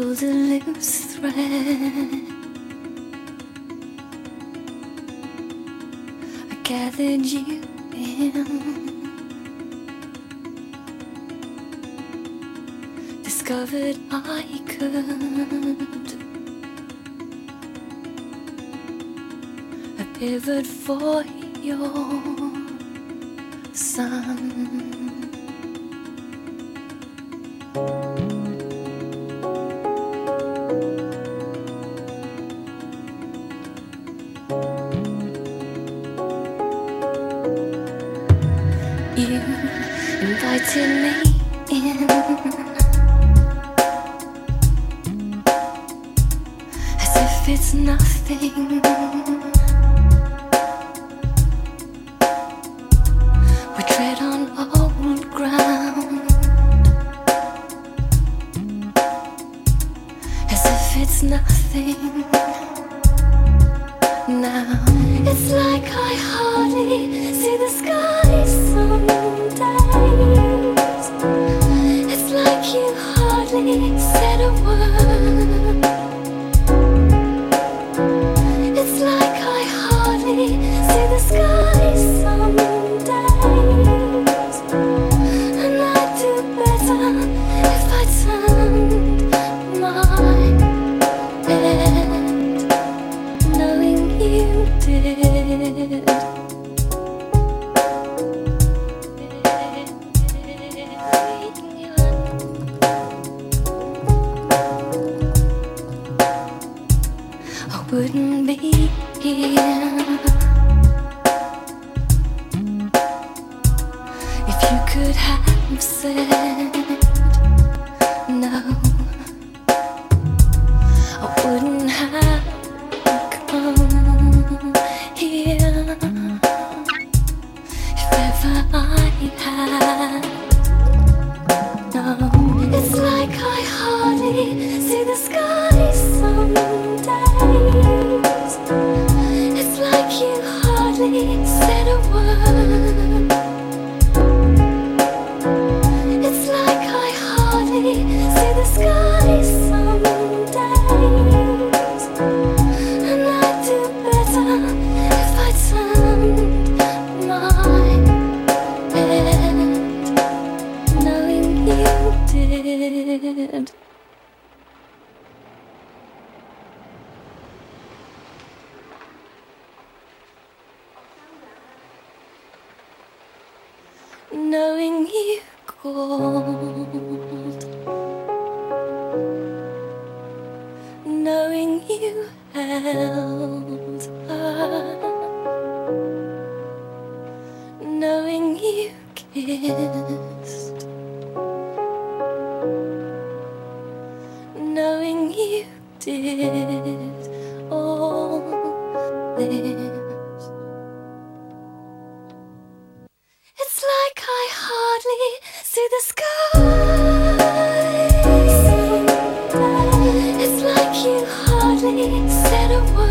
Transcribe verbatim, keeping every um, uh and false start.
pulled a loose thread. I gathered you in, discovered I could. I pivoted for your sun. You invited me in, as if it's nothing. We tread on old ground, as if it's nothing. Now it's like I hardly see the sky some days. It's like you hardly said a word. It's like I hardly see the sky some days. And I'd do better if I turned my head, knowing you did. I wouldn't be here if you could have said no. I wouldn't have come here if ever I had. No, it's like I hardly see the sky some days. It's like you hardly said a word. It's like I hardly see the sky some days. And I'd do better if I turned my head, knowing you did. Knowing you called, knowing you held her, knowing you kissed, knowing you did all this. It's like I hardly see the sky. It's like you hardly said a word.